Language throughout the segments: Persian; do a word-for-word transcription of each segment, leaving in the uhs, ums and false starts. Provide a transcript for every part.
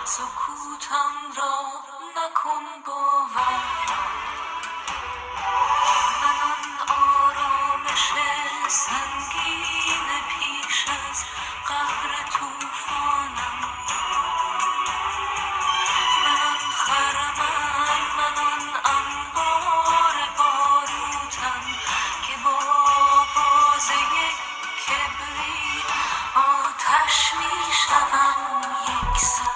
سکوتم را نکن باور، من آن آرامش سنگین پیش از قهر توفانم، من آن خرمن، من آن انبار باروتم که با آواز یک کبریت آتش می شوم یک سر.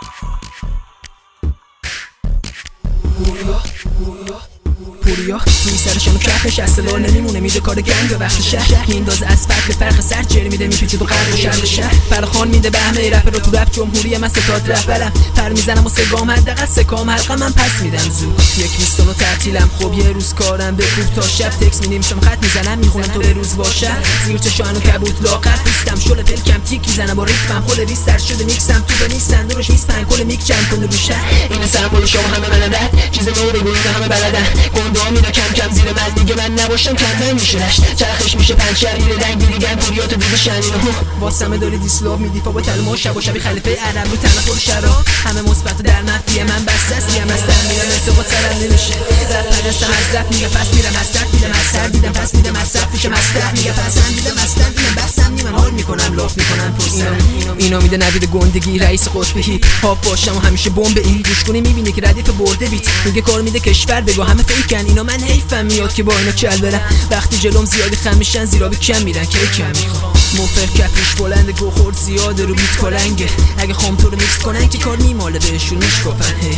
پوریا روی سرشم کف نشسته لال نمیمونه، میده کار گنگ به بخش شهر میندازه از فرق فرق سر جر میده میپیچه تو قلب شهر شهر فرخان میده بهمه رپ رو تو رپ جمهوری من ستاد رهبرم پر میزنم و سگام حداقل سکام حلقه من پس میدم زود یک بیستون و تعطیلم خب یه روز کارم بکوب تا شب تکس مینیمسم خط میزنم میخونم تو به روز باشه زیر چشان و کبوت لاغر پوستم شل پلکم تیک میزنم با ریتمم خود ریس سر شده میکسم تو به نیستن دورش میز پنج کل میک جمع کنه رو شهر این سمبل شما همه منم چیز نو بگوین همه بلدن گنده میره کم کم زیر من دیگه من نباشم کم میشه رشت چرخش میشه پنچر میره رنگ دیگه پوریاتو دیگه شنینو واسمه داری دیسلاب میدی فا با تلمو شب و شبی خلیفه عرب رو تنه خور شراب همه مثبت در نفیه من بسته است یه مستر میرم ارتباط سرم نمیشه رپ پرستم از رپ میگه پس میرم از رپ میدم از سر دیدم پس میدم از رپ پیش مستر میگه پسند دیدم مستر میدم بسم نیمم حال میکنم لاف میکنم پرسم اینا میده نوید گندگی رئیس قطب هیپ هاپ باشم و همیشه بمب این گوش کنی میبینی که ردیف برده بیت میگه کار میده کشور بگو همه فیکن اینا من حیفم میاد که با اینا چل برم وقتی جلوم زیادی خم میشن زیرابی کم میرن که کم میخوام موفر کفش بلند گو خورد زیاده رو بیت کلنگه اگه خام تو رو میکس کنن که کار نیماله بهشون میشکفن هی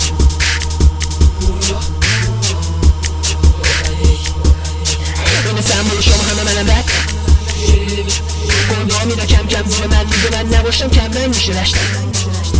این سمبل شما همه منم رد گنده ها میره کم کم زیر من میگه من نباشم کم رنگ میشه رشتن